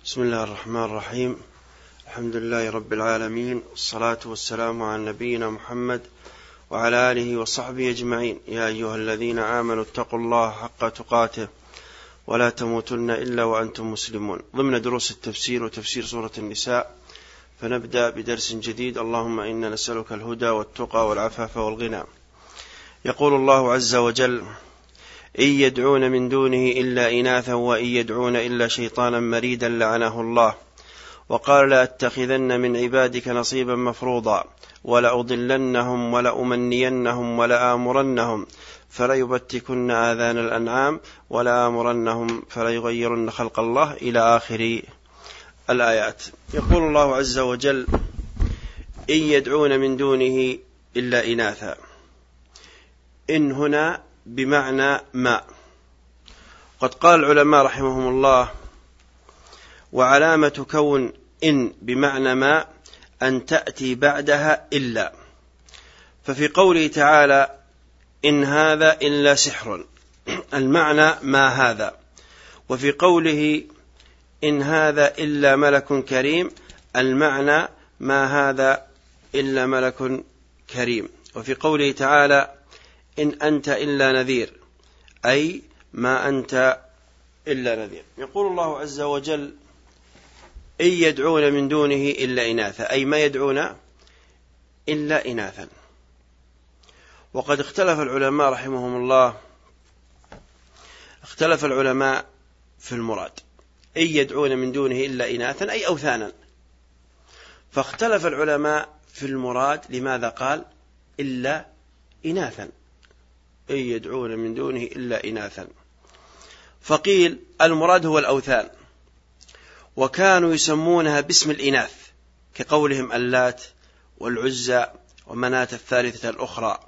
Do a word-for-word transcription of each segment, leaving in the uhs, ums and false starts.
بسم الله الرحمن الرحيم. الحمد لله رب العالمين، والصلاة والسلام على نبينا محمد وعلى آله وصحبه أجمعين. يا أيها الذين آمنوا اتقوا الله حق تقاته ولا تموتن إلا وأنتم مسلمون. ضمن دروس التفسير وتفسير سورة النساء، فنبدأ بدرس جديد. اللهم إنا نسألك الهدى والتقى والعفاف والغنى. يقول الله عز وجل: إن يدعون من دونه إلا إناثا وإن يدعون إلا شيطانا مريدا لعنه الله، وقال لأتخذن من عبادك نصيبا مفروضا ولأضلنهم ولأمنينهم ولآمرنهم فليبتكن آذان الأنعام ولآمرنهم فليغيرن خلق الله إلى آخر الآيات. يقول الله عز وجل: إن يدعون من دونه إلا إناثا. إن هنا بمعنى ما. قد قال العلماء رحمهم الله: وعلامة كون إن بمعنى ما أن تأتي بعدها إلا. ففي قوله تعالى: إن هذا إلا سحر، المعنى ما هذا. وفي قوله: إن هذا إلا ملك كريم، المعنى ما هذا إلا ملك كريم. وفي قوله تعالى: إن أنت إلا نذير، أي ما أنت إلا نذير. يقول الله عز وجل: إن يدعون من دونه إلا إناثا، أي ما يدعون إلا إناثا. وقد اختلف العلماء رحمهم الله اختلف العلماء في المراد. إن يدعون من دونه إلا إناثا أي أوثانا. فاختلف العلماء في المراد. لماذا قال إلا إناثا؟ إن يدعون من دونه إلا إناثا. فقيل المراد هو الأوثان، وكانوا يسمونها باسم الإناث، كقولهم اللات والعزى ومناة الثالثة الأخرى.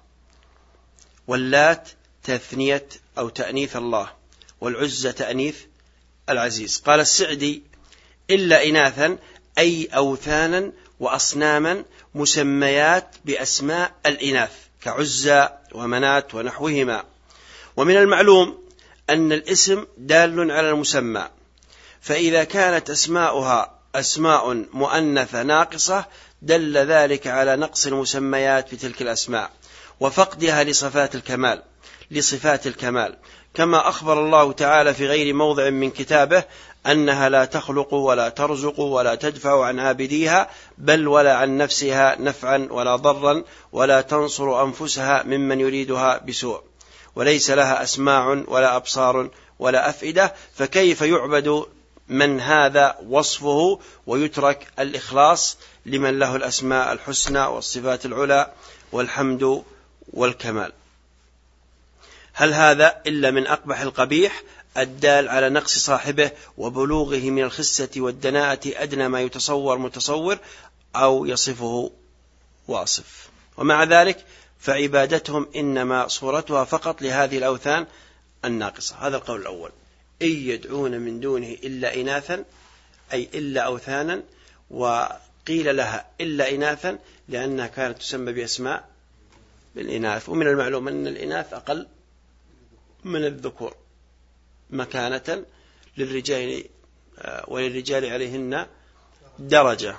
واللات تثنية أو تأنيث الله، والعزى تأنيث العزيز. قال السعدي: إلا إناثا أي أوثانا وأصناما مسميات بأسماء الإناث كعزى ومناة ونحوهما. ومن المعلوم أن الاسم دال على المسمى، فإذا كانت أسماؤها أسماء مؤنثة ناقصة دل ذلك على نقص المسميات بتلك الأسماء وفقدها لصفات الكمال لصفات الكمال كما أخبر الله تعالى في غير موضع من كتابه أنها لا تخلق ولا ترزق ولا تدفع عن عابديها، بل ولا عن نفسها نفعا ولا ضرا، ولا تنصر أنفسها ممن يريدها بسوء، وليس لها أسماع ولا أبصار ولا أفئدة. فكيف يعبد من هذا وصفه ويترك الإخلاص لمن له الأسماء الحسنى والصفات العلى والحمد والكمال؟ هل هذا إلا من أقبح القبيح الدال على نقص صاحبه وبلوغه من الخسة والدناءة أدنى ما يتصور متصور أو يصفه واصف. ومع ذلك فعبادتهم إنما صورتها فقط لهذه الأوثان الناقصة. هذا القول الأول: إن يدعون من دونه إلا إناثا أي إلا أوثانا. وقيل لها إلا إناثا لأنها كانت تسمى بأسماء بالإناث. ومن المعلوم أن الإناث أقل من الذكور مكانة للرجال، وللرجال عليهن درجة.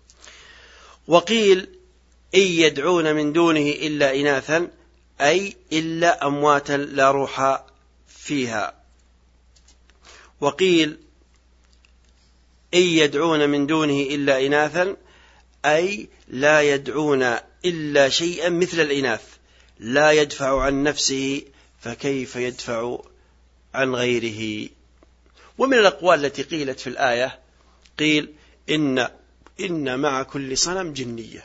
وقيل: إن يدعون من دونه إلا إناثا أي إلا أمواتا لا روح فيها. وقيل: إن يدعون من دونه إلا إناثا أي لا يدعون إلا شيئا مثل الإناث لا يدفع عن نفسه، فكيف يدفع عن غيره؟ ومن الأقوال التي قيلت في الآية قيل: إن, إن مع كل صنم جنية.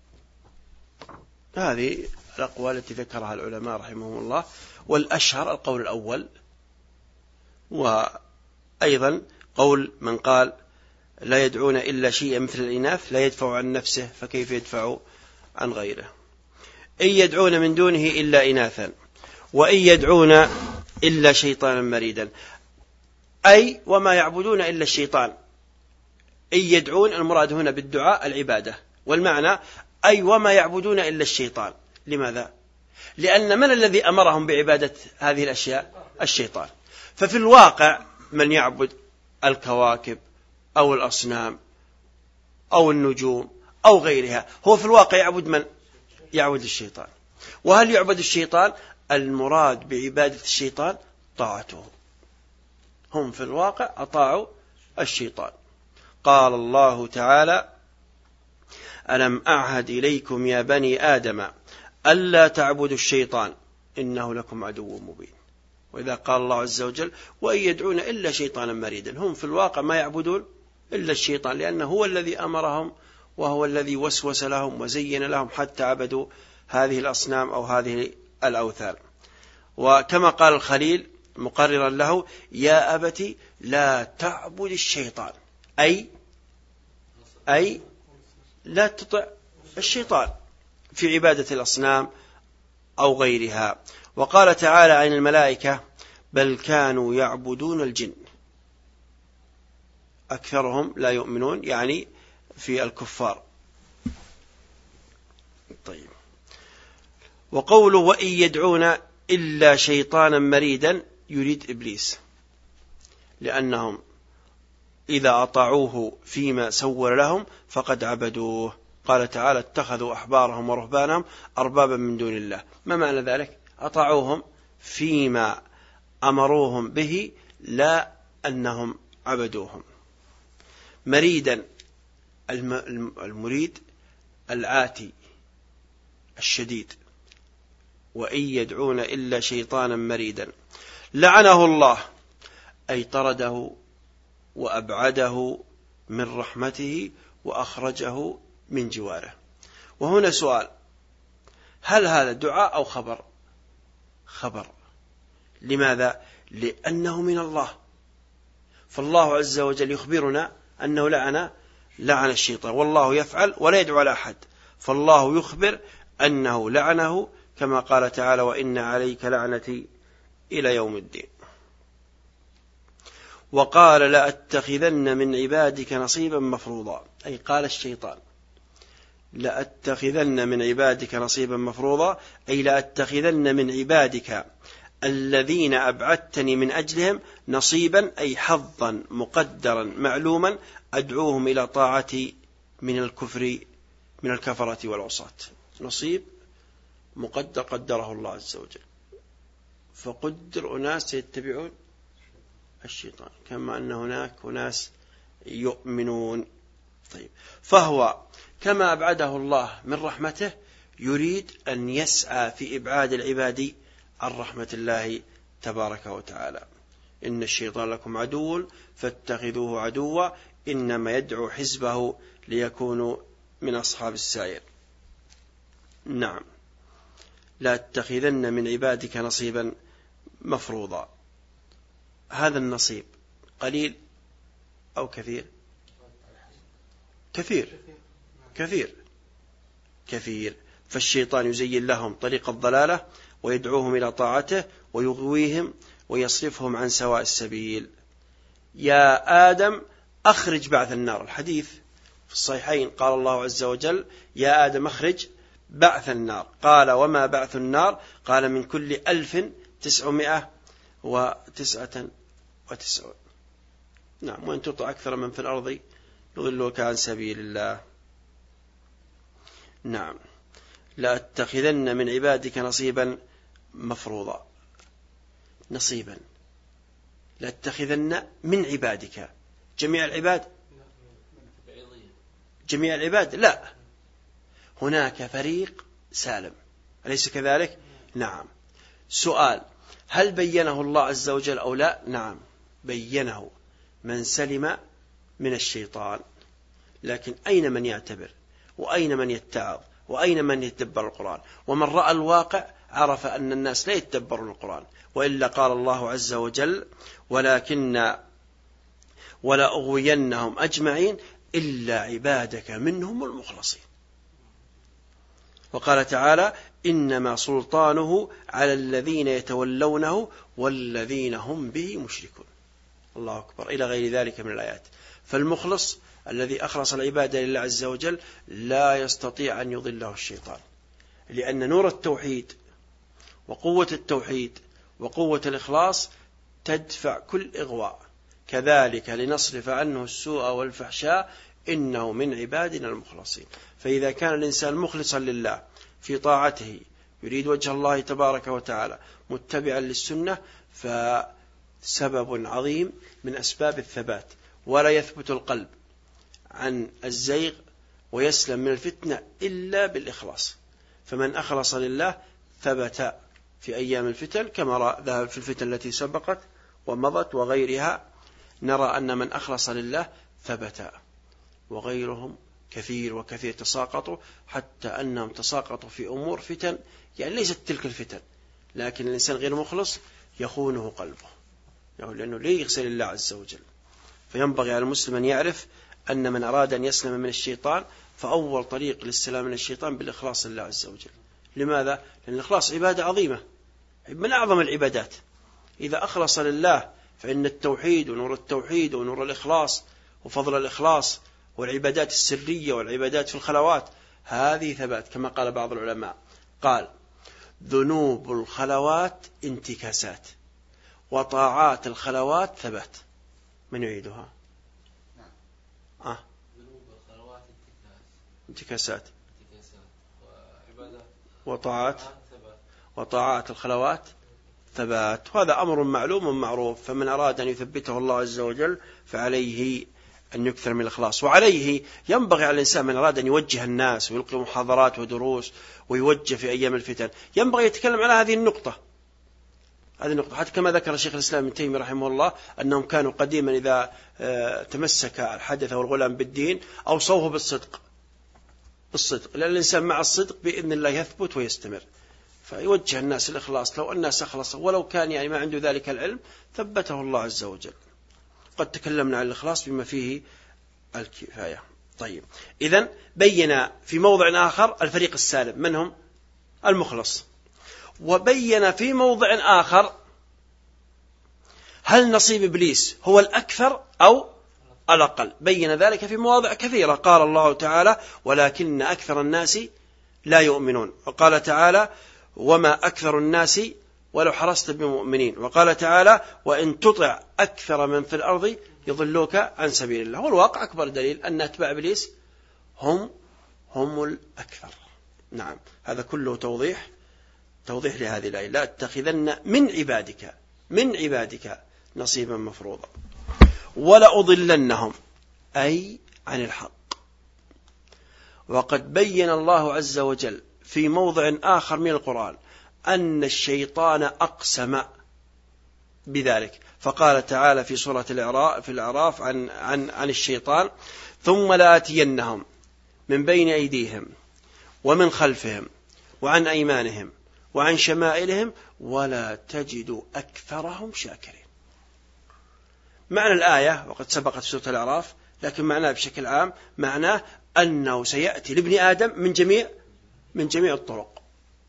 هذه الأقوال التي ذكرها العلماء رحمهم الله، والأشهر القول الأول. وأيضا قول من قال: لا يدعون إلا شيئا مثل الإناث لا يدفع عن نفسه، فكيف يدفع عن غيره؟ إن يدعون من دونه إلا إناثا وإن يدعون إلا شيطانا مريدا، أي وما يعبدون إلا الشيطان. إن يدعون المراد هنا بالدعاء العبادة، والمعنى أي وما يعبدون إلا الشيطان. لماذا؟ لأن من الذي أمرهم بعبادة هذه الأشياء؟ الشيطان. ففي الواقع من يعبد الكواكب أو الأصنام أو النجوم أو غيرها، هو في الواقع يعبد من؟ يعبد الشيطان. وهل يعبد الشيطان؟ المراد بعبادة الشيطان طاعته، هم في الواقع أطاعوا الشيطان. قال الله تعالى: ألم أعهد إليكم يا بني آدم ألا تعبدوا الشيطان إنه لكم عدو مبين. وإذا قال الله عز وجل: وإن يدعون إلا شيطانا مريدا، هم في الواقع ما يعبدون إلا الشيطان، لأنه هو الذي أمرهم وهو الذي وسوس لهم وزين لهم حتى عبدوا هذه الأصنام أو هذه الأوثان. وكما قال الخليل مقررا له: يا أبت لا تعبد الشيطان، أي أي لا تطع الشيطان في عبادة الأصنام أو غيرها. وقال تعالى عن الملائكة: بل كانوا يعبدون الجن أكثرهم لا يؤمنون، يعني في الكفار. طيب. وقوله: وإن يدعون إلا شيطانا مريدا، يريد إبليس، لأنهم إذا أطاعوه فيما سور لهم فقد عبدوه. قال تعالى: اتخذوا أحبارهم ورهبانهم أربابا من دون الله. ما معنى ذلك؟ أطاعوهم فيما أمروهم به، لا أنهم عبدوهم. مريدا، المريد العاتي الشديد. وإن يدعون إلا شيطانا مريدا. لعنه الله، أي طرده وأبعده من رحمته وأخرجه من جواره. وهنا سؤال: هل هذا دعاء أو خبر؟ خبر. لماذا؟ لأنه من الله، فالله عز وجل يخبرنا أنه لعن لعن الشيطان، والله يفعل ولا يدعو على أحد، فالله يخبر أنه لعنه كما قال تعالى: وإن عليك لعنتي إلى يوم الدين. وقال: لأتخذن من عبادك نصيبا مفروضا، أي قال الشيطان: لأتخذن من عبادك نصيبا مفروضا، أي لأتخذن من عبادك الذين أبعدتني من أجلهم نصيبا، أي حظا مقدرا معلوما أدعوهم إلى طاعتي من الكفر من الكفرة والعصاة. نصيب مقدر قدره الله عز وجل، فقدر أناس يتبعون الشيطان كما أن هناك أناس يؤمنون. طيب، فهو كما أبعده الله من رحمته يريد أن يسعى في إبعاد العباد عن رحمة الله تبارك وتعالى. إن الشيطان لكم عدو فاتخذوه عدوا إنما يدعو حزبه ليكونوا من أصحاب السعير. نعم، لا تتخذن من عبادك نصيبا مفروضا. هذا النصيب قليل أو كثير؟ كثير كثير كثير. فالشيطان يزين لهم طريق الضلالة ويدعوهم إلى طاعته ويغويهم ويصرفهم عن سواء السبيل. يا آدم أخرج بعث النار، الحديث في الصحيحين قال الله عز وجل: يا آدم أخرج بعث النار. قال: وما بعث النار؟ قال: من كل ألف تسعمائة وتسعة وتسعون. نعم، وإن تطع أكثر من في الأرض يضلوك عن سبيل الله. نعم، لأتخذن من عبادك نصيبا مفروضا. نصيبا، لأتخذن من عبادك جميع العباد، جميع العباد لا، هناك فريق سالم، أليس كذلك؟ نعم. سؤال: هل بينه الله عز وجل أو لا؟ نعم بينه، من سلم من الشيطان. لكن أين من يعتبر، وأين من يتعظ، وأين من يتدبر القرآن؟ ومن رأى الواقع عرف أن الناس لا يتدبرون القرآن، وإلا قال الله عز وجل: ولكن ولا أغوينهم أجمعين إلا عبادك منهم المخلصين. وقال تعالى: إنما سلطانه على الذين يتولونه والذين هم به مشركون. الله أكبر، إلى غير ذلك من الآيات. فالمخلص الذي أخلص العبادة لله عز وجل لا يستطيع أن يضله الشيطان، لأن نور التوحيد وقوة التوحيد وقوة الإخلاص تدفع كل إغواء، كذلك لنصرف عنه السوء والفحشاء إنه من عبادنا المخلصين. فإذا كان الإنسان مخلصا لله في طاعته يريد وجه الله تبارك وتعالى متبعا للسنة فسبب عظيم من أسباب الثبات، ولا يثبت القلب عن الزيغ ويسلم من الفتنة إلا بالإخلاص. فمن أخلص لله ثبت في أيام الفتن كما ذهب في الفتن التي سبقت ومضت وغيرها، نرى أن من أخلص لله ثبت، وغيرهم كثير وكثير تساقطوا، حتى أنهم تساقطوا في أمور فتن يعني ليست تلك الفتن، لكن الإنسان غير مخلص يخونه قلبه يعني لأنه لا يغسل الله عز وجل. فينبغي على المسلم أن يعرف أن من أراد أن يسلم من الشيطان فأول طريق للسلام من الشيطان بالإخلاص لله عز وجل. لماذا؟ لأن الإخلاص عبادة عظيمة من أعظم العبادات. إذا أخلص لله فإن التوحيد ونور التوحيد ونور الإخلاص وفضل الإخلاص والعبادات السرية والعبادات في الخلوات هذه ثبات، كما قال بعض العلماء قال ذنوب الخلوات انتكاسات وطاعات الخلوات ثبات. من يعيدها؟ آه. ذنوب الخلوات انتكاسات انتكاسات وعبادات وطاعات وطاعات الخلوات ثبات. وهذا أمر معلوم معروف، فمن أراد أن يثبته الله عز وجل فعليه أن يكثر من الإخلاص. وعليه ينبغي على الإنسان من أراد أن يوجه الناس ويلقي محاضرات ودروس ويوجه في أيام الفتن ينبغي يتكلم على هذه النقطة هذه النقطة حتى كما ذكر شيخ الإسلام ابن تيمية رحمه الله أنهم كانوا قديما إذا تمسك الحدث أو الغلام بالدين أوصوه بالصدق بالصدق لأن الإنسان مع الصدق بإذن الله يثبت ويستمر. فيوجه الناس الإخلاص، لو الناس أخلصوا ولو كان يعني ما عنده ذلك العلم ثبته الله عز وجل. قد تكلمنا عن الإخلاص بما فيه الكفاية. طيب، إذن بين في موضع آخر الفريق السالم من هم؟ المخلص. وبين في موضع آخر هل نصيب إبليس هو الأكثر أو الأقل. بين ذلك في مواضع كثيرة. قال الله تعالى ولكن أكثر الناس لا يؤمنون، وقال تعالى وما أكثر الناس ولو حرصت بمؤمنين، وقال تعالى وإن تطع أكثر من في الأرض يضلوك عن سبيل الله. والواقع أكبر دليل أن أتباع إبليس هم هم الأكثر. نعم، هذا كله توضيح توضيح لهذه الآية لا أتخذن من عبادك من عبادك نصيبا مفروضا ولا أضلنهم أي عن الحق. وقد بين الله عز وجل في موضع آخر من القرآن أن الشيطان أقسم بذلك، فقال تعالى في سورة الأعراف في الأعراف عن عن عن الشيطان ثم لآتينهم من بين أيديهم ومن خلفهم وعن أيمانهم وعن شمائلهم ولا تجد أكثرهم شاكرين. معنى الآية وقد سبقت في سورة الأعراف، لكن معناه بشكل عام معناه أنه سيأتي لابن آدم من جميع من جميع الطرق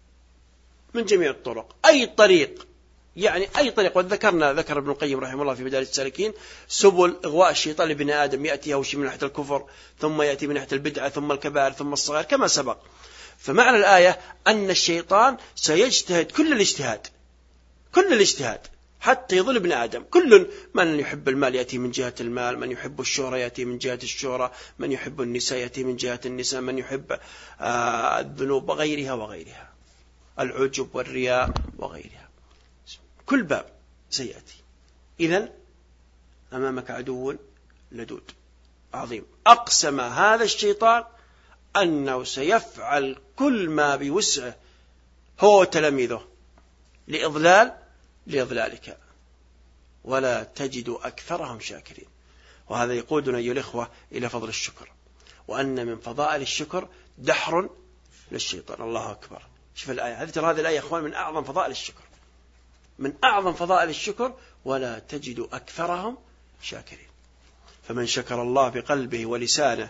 من جميع الطرق أي طريق يعني أي طريق. وذكرنا ذكر ابن القيم رحمه الله في مدارج السالكين سبل إغواء الشيطان لابن آدم، يأتي أول شيء من ناحية الكفر ثم يأتي من ناحية البدعة ثم الكبائر ثم الصغائر كما سبق. فمعنى الآية أن الشيطان سيجتهد كل الاجتهاد كل الاجتهاد حتى يضل ابن آدم. كل من يحب المال يأتي من جهة المال، من يحب الشهرة يأتي من جهة الشهرة، من يحب النساء يأتي من جهة النساء، من يحب آه الذنوب وغيرها وغيرها، العجب والرياء وغيرها. كل باب سيأتي. إذن أمامك عدو لدود عظيم. أقسم هذا الشيطان أنه سيفعل كل ما بوسعه هو وتلاميذه لإضلال لإضلالك ولا تجد أكثرهم شاكرين. وهذا يقودنا أيها الإخوة إلى فضل الشكر، وأن من فضائل الشكر دحر للشيطان. الله أكبر. شوف الآية هذه، ترى هذه الآية أخوان من أعظم فضائل الشكر من أعظم فضائل الشكر ولا تجد أكثرهم شاكرين. فمن شكر الله بقلبه ولسانه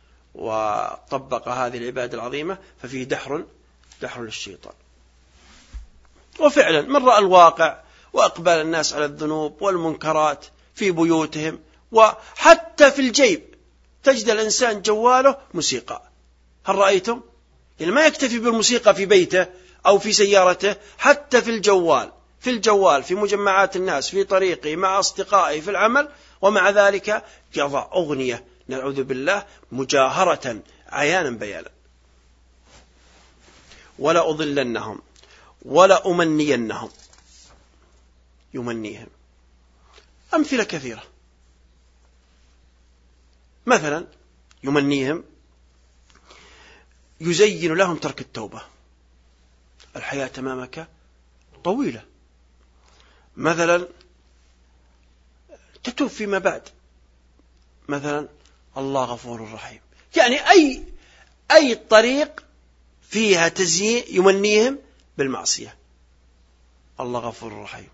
وطبق هذه العبادة العظيمة ففيه دحر دحر للشيطان. وفعلا من رأى الواقع وأقبال الناس على الذنوب والمنكرات في بيوتهم وحتى في الجيب تجد الإنسان جواله موسيقى. هل رأيتم؟ يعني ما يكتفي بالموسيقى في بيته أو في سيارته، حتى في الجوال في الجوال في مجمعات الناس في طريقه مع أصدقائه في العمل ومع ذلك يضع أغنية نعوذ بالله مجاهرة عيانا بيانا. ولا أضلنهم ولا أمنينهم، يمنيهم. أمثلة كثيرة. مثلا يمنيهم يزين لهم ترك التوبة، الحياة أمامك طويلة، مثلا تتوب فيما بعد، مثلا الله غفور رحيم، يعني أي أي طريق فيها تزيين يمنيهم بالمعصية. الله غفور رحيم،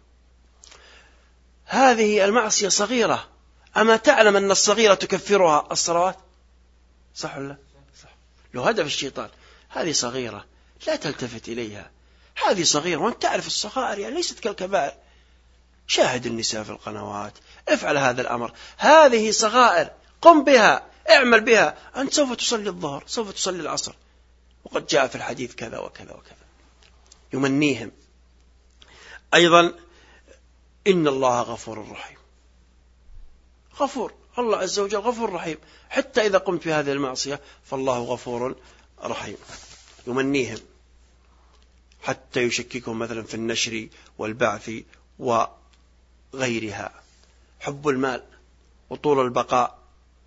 هذه المعصية صغيرة، أما تعلم أن الصغيرة تكفرها الصلوات؟ صح ولا لا؟ صح. لو هدف الشيطان هذه صغيرة لا تلتفت إليها، هذه صغيرة، وأنت تعرف الصغائر يعني ليست كالكبائر. شاهد النساء في القنوات، افعل هذا الأمر، هذه صغائر، قم بها، اعمل بها، أنت سوف تصلي الظهر، سوف تصلي العصر، وقد جاء في الحديث كذا وكذا وكذا. يمنيهم. أيضا إن الله غفور رحيم، غفور، الله عز وجل غفور رحيم، حتى إذا قمت بهذه المعصية فالله غفور رحيم. يمنيهم حتى يشككهم مثلا في النشر والبعث وغيرها، حب المال وطول البقاء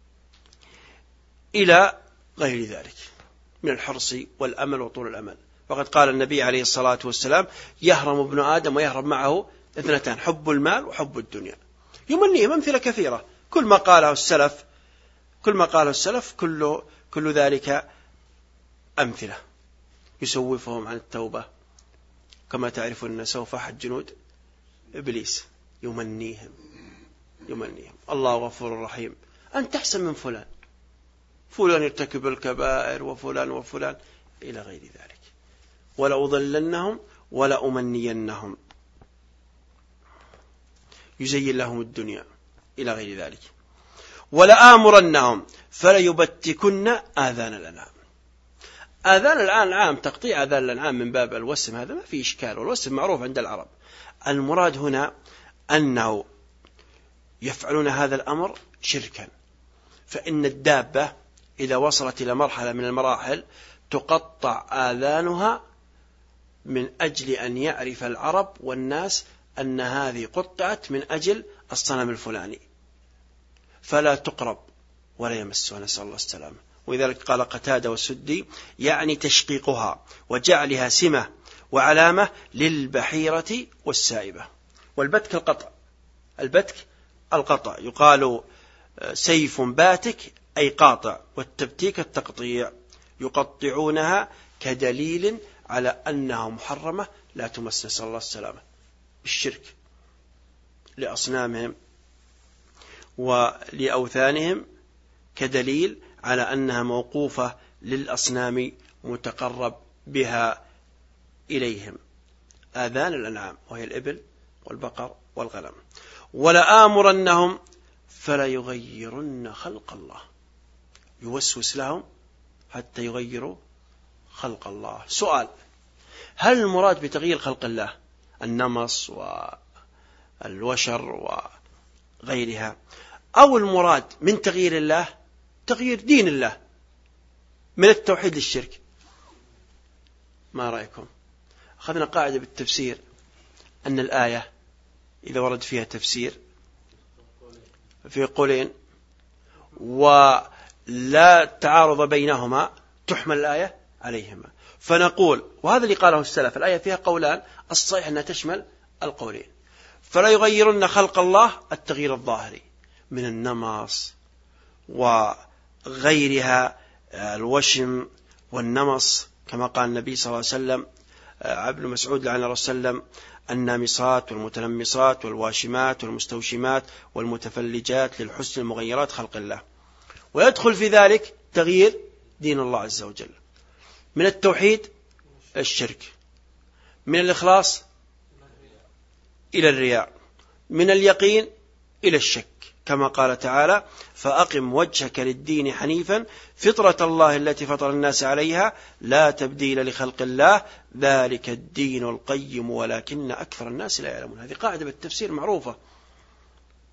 إلى غير ذلك من الحرص والأمل وطول الأمل. وقد قال النبي عليه الصلاة والسلام: يهرم ابن آدم ويهرم معه اثنتان، حب المال وحب الدنيا. يمنيهم أمثلة كثيرة، كل ما قاله السلف كل ما قاله السلف كل كل ذلك أمثلة. يسوفهم عن التوبة، كما تعرفون سوف أحد جنود إبليس. يمنيهم يمنيهم الله غفور رحيم، أنت أحسن من فلان، فلان يرتكب الكبائر وفلان وفلان إلى غير ذلك. ولا أضلنهم ولا أمنينهم، يزين لهم الدنيا إلى غير ذلك. ولا آمرنهم فليبتكن آذان الأنعام. آذان الأنعام تقطيع آذان الأنعام من باب الوسم، هذا ما فيه إشكال، والوسم معروف عند العرب. المراد هنا أنه يفعلون هذا الأمر شركا، فإن الدابة إذا وصلت إلى مرحلة من المراحل تقطع آذانها من أجل أن يعرف العرب والناس أن هذه قطعت من أجل الصنم الفلاني، فلا تقرب ولا يمسها، نسأل الله السلامة. ولذلك قال قتادة والسدي: يعني تشقيقها وجعلها سمة وعلامة للبحيرة والسائبة. والبتك القطع، البتك القطع، يقال سيف باتك أي قاطع، والتبتيك التقطيع. يقطعونها كدليل على أنها محرمة لا تمس، نسأل الله السلامة، بالشرك لأصنامهم ولأوثانهم، كدليل على أنها موقوفة للأصنام متقرب بها إليهم. آذان الأنعام وهي الإبل والبقر والغنم. ولآمرنهم فلا يغيرن خلق الله، يوسوس لهم حتى يغيروا خلق الله. سؤال: هل المراد بتغيير خلق الله النمص والوشر وغيرها، أو المراد من تغيير الله تغيير دين الله من التوحيد للشرك؟ ما رأيكم؟ أخذنا قاعدة بالتفسير أن الآية إذا ورد فيها تفسير في قولين ولا تعارض بينهما تحمل الآية عليهما، فنقول، وهذا اللي قاله السلف، الآية فيها قولان، الصحيح أنها تشمل القولين. فلا يغيرن خلق الله التغيير الظاهري من النمص وغيرها، الوشم والنمص، كما قال النبي صلى الله عليه وسلم: ابن مسعود لعن الله صلى الله عليه وسلم النامصات والمتنمصات والواشمات والمستوشمات والمتفلجات للحسن المغيرات خلق الله. ويدخل في ذلك تغيير دين الله عز وجل، من التوحيد الشرك، من الإخلاص إلى الرياء، من اليقين إلى الشك، كما قال تعالى: فأقم وجهك للدين حنيفا فطرة الله التي فطر الناس عليها لا تبديل لخلق الله ذلك الدين القيم ولكن أكثر الناس لا يعلمون. هذه قاعدة بالتفسير معروفة.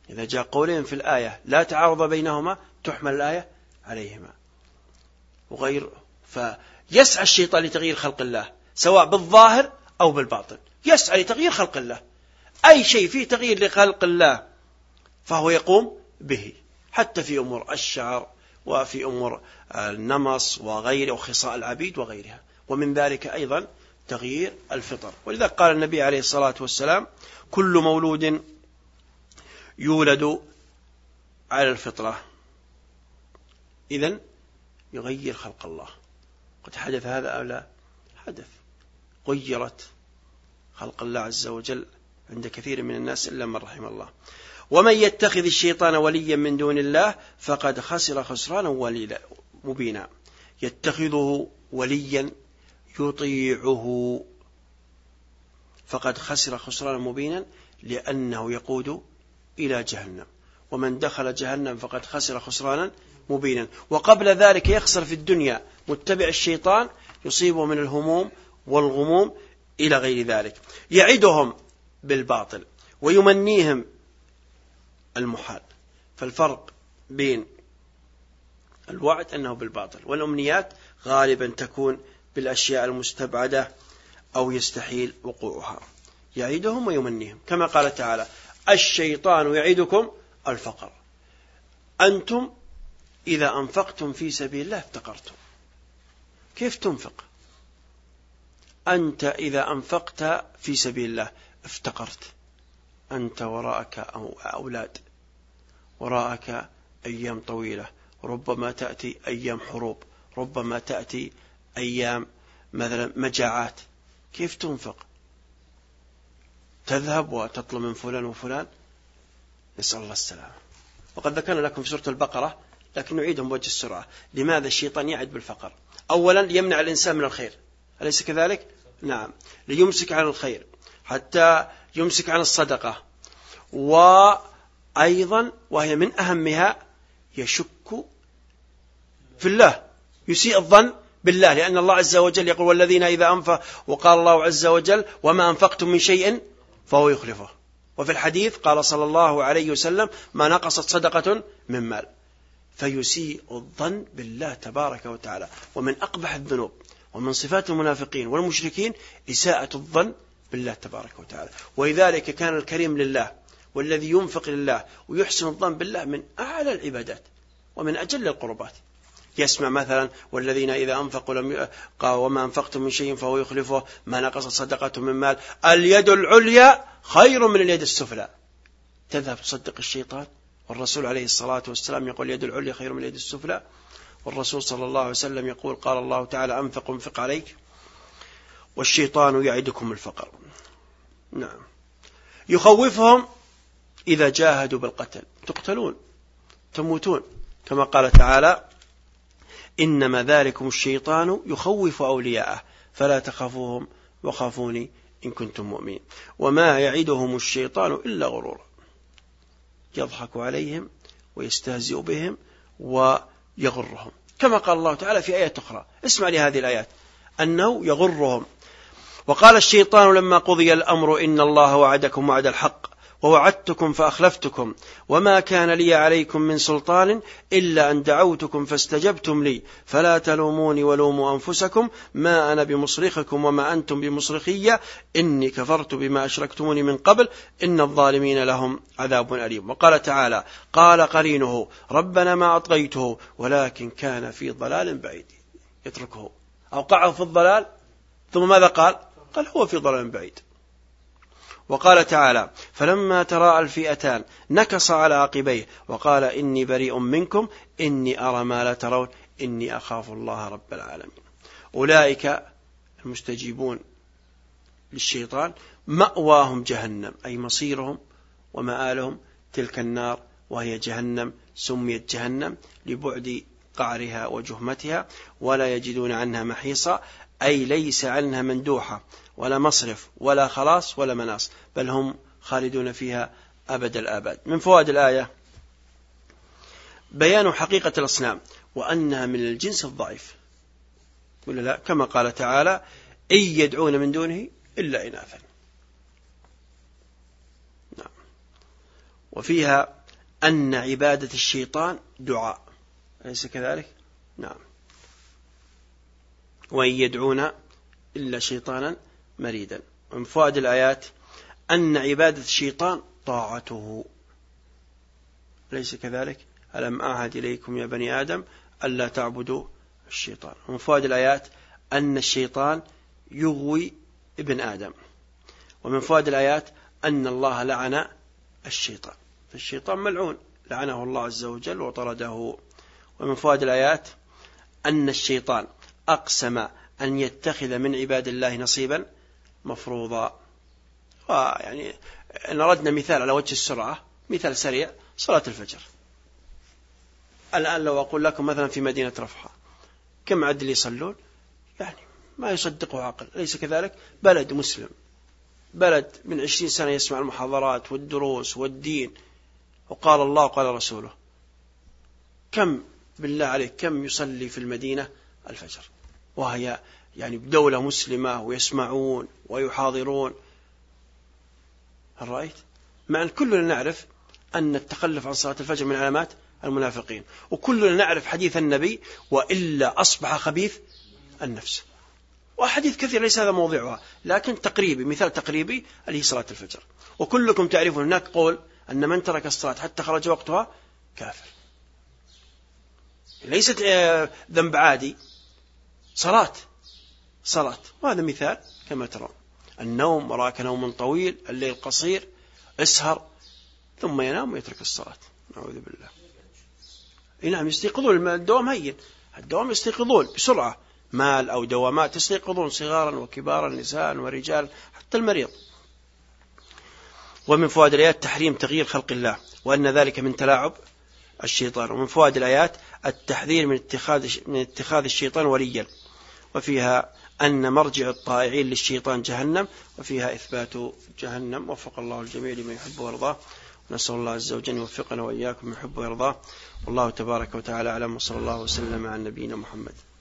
إذا جاء قولين في الآية لا تعارض بينهما تحمل الآية عليهما وغير. فيسعى الشيطان لتغيير خلق الله سواء بالظاهر أو بالباطن، يسعى لتغيير خلق الله، أي شيء فيه تغيير لخلق الله فهو يقوم به، حتى في أمور الشعر وفي أمور النمص وغيره وخصاء العبيد وغيرها. ومن ذلك أيضا تغيير الفطر، ولذا قال النبي عليه الصلاة والسلام كل مولود يولد على الفطرة، إذن يغير خلق الله. قد حدث هذا أو لا حدث، غيرت خلق الله عز وجل عند كثير من الناس إلا من رحم الله. ومن يتخذ الشيطان وليا من دون الله فقد خسر خسرانا مبينا. يتخذه وليا يطيعه فقد خسر خسرانا مبينا لأنه يقود إلى جهنم، ومن دخل جهنم فقد خسر خسرانا مبينا. وقبل ذلك يخسر في الدنيا متبع الشيطان يصيبه من الهموم والغموم إلى غير ذلك. يعدهم بالباطل ويمنيهم المحال. فالفرق بين الوعد أنه بالباطل، والأمنيات غالبا تكون بالأشياء المستبعدة أو يستحيل وقوعها. يعيدهم ويمنيهم كما قال تعالى الشيطان يعيدكم الفقر. أنتم إذا أنفقتم في سبيل الله افتقرتم. كيف تنفق؟ أنت إذا أنفقت في سبيل الله افتقرت. أنت وراءك أولاد، وراءك أيام طويلة، ربما تأتي أيام حروب، ربما تأتي أيام مثلا مجاعات. كيف تنفق؟ تذهب وتطلب من فلان وفلان، نسأل الله السلامة. وقد ذكرنا لكم في سورة البقرة لكن نعيدهم بوجه السرعة. لماذا الشيطان يعد بالفقر؟ أولا يمنع الإنسان من الخير، أليس كذلك؟ نعم، ليمسك عن الخير حتى يمسك عن الصدقة. وأيضا وهي من أهمها يشك في الله، يسيء الظن بالله، لأن الله عز وجل يقول والذين إذا أنفقوا، وقال الله عز وجل وما أنفقتم من شيء فهو يخلفه. وفي الحديث قال صلى الله عليه وسلم ما نقصت صدقة من مال. فيسيء الظن بالله تبارك وتعالى. ومن أقبح الذنوب ومن صفات المنافقين والمشركين إساءة الظن بالله تبارك وتعالى. ولذلك كان الكريم لله والذي ينفق لله ويحسن الظن بالله من أعلى العبادات ومن أجل القربات. يسمع مثلا والذين إذا أنفقوا لم قال وما أنفقتم من شيء فهو يخلفه ما نقصت صدقة من مال. اليد العليا خير من اليد السفلى. تذهب تصدق الشيطان، والرسول عليه الصلاة والسلام يقول اليد العليا خير من اليد السفلى. والرسول صلى الله عليه وسلم يقول قال الله تعالى أنفق انفق عليك، والشيطان يعدكم الفقر. نعم، يخوفهم إذا جاهدوا بالقتل تقتلون تموتون، كما قال تعالى إنما ذلكم الشيطان يخوف أولياءه فلا تخافوهم وخافوني إن كنتم مؤمنين. وما يعدهم الشيطان إلا غرورا، يضحك عليهم ويستهزئ بهم ويغرهم، كما قال الله تعالى في آيات أخرى. اسمع لهذه الآيات أنه يغرهم. وقال الشيطان لما قضي الأمر إن الله وعدكم وعد الحق ووعدتكم فأخلفتكم وما كان لي عليكم من سلطان إلا أن دعوتكم فاستجبتم لي فلا تلوموني ولوموا أنفسكم ما أنا بمصرخكم وما أنتم بمصرخية إني كفرت بما أشركتموني من قبل إن الظالمين لهم عذاب أليم. وقال تعالى قال قرينه ربنا ما أطغيته ولكن كان في ضلال بعيد. يتركه أوقعه في الضلال ثم ماذا قال؟ قال هو في ضلال بعيد. وقال تعالى فلما تراءى الفئتان نكص على عقبيه وقال إني بريء منكم إني أرى ما لا ترون إني أخاف الله رب العالمين. أولئك المستجيبون للشيطان مأواهم جهنم، أي مصيرهم ومآلهم تلك النار وهي جهنم. سميت جهنم لبعد قعرها وجهمتها ولا يجدون عنها محيصا، أي ليس عنها مندوحة ولا مصرف ولا خلاص ولا مناص، بل هم خالدون فيها أبد الآباد. من فوائد الآية بيان حقيقة الأصنام وأنها من الجنس الضعيف، ولا لا؟ كما قال تعالى إن يدعون من دونه إلا إناثا. نعم. وفيها أن عبادة الشيطان دعاء، أليس كذلك؟ نعم. وإن يدعون إلا شيطانا مريدا. ومن فوائد الآيات أن عبادة الشيطان طاعته، أليس كذلك؟ ألم أعهد إليكم يا بني آدم ألا تعبدوا الشيطان. ومن فوائد الآيات أن الشيطان يغوي ابن آدم. ومن فوائد الآيات أن الله لعن الشيطان، فالشيطان ملعون لعنه الله عز وجل وطرده. ومن فوائد الآيات أن الشيطان أقسم أن يتخذ من عباد الله نصيبا مفروضا. يعني إن أردنا مثال على وجه السرعة، مثال سريع، صلاة الفجر. الآن لو أقول لكم مثلا في مدينة رفحة كم عدد اللي يصلون، يعني ما يصدقه عقل، ليس كذلك؟ بلد مسلم، بلد من عشرين سنة يسمع المحاضرات والدروس والدين وقال الله وقال رسوله، كم بالله عليك كم يصلي في المدينة الفجر وهي يعني بدولة مسلمة ويسمعون ويحاضرون؟ هل رأيت؟ مع أن كلنا نعرف أن التخلف عن صلاة الفجر من علامات المنافقين، وكلنا نعرف حديث النبي وإلا أصبح خبيث النفس، وحديث كثير ليس هذا موضوعها، لكن تقريبي، مثال تقريبي اللي هي صلاة الفجر. وكلكم تعرفون هناك قول أن من ترك الصلاة حتى خرج وقتها كافر، ليست ذنب عادي، صلاة صلاة. وهذا مثال كما ترون، النوم وراك نوم طويل، الليل قصير، اسهر ثم ينام ويترك الصلاة، نعوذ بالله. نعم يستيقظون، الدوام هين، الدوام يستيقظون بسرعة، مال أو دوامات يستيقظون صغارا وكبارا، نساء ورجال، حتى المريض. ومن فوائد الآيات تحريم تغيير خلق الله، وأن ذلك من تلاعب الشيطان. ومن فوائد الآيات التحذير من اتخاذ من اتخاذ الشيطان وليا، وفيها أن مرجع الطائعين للشيطان جهنم، وفيها إثبات جهنم. وفق الله الجميع لما يحب ويرضاه، ونسأل الله عز وجل يوفقنا وإياكم يحب ويرضاه. والله تبارك وتعالى أعلم، وصلى الله وسلم على نبينا محمد.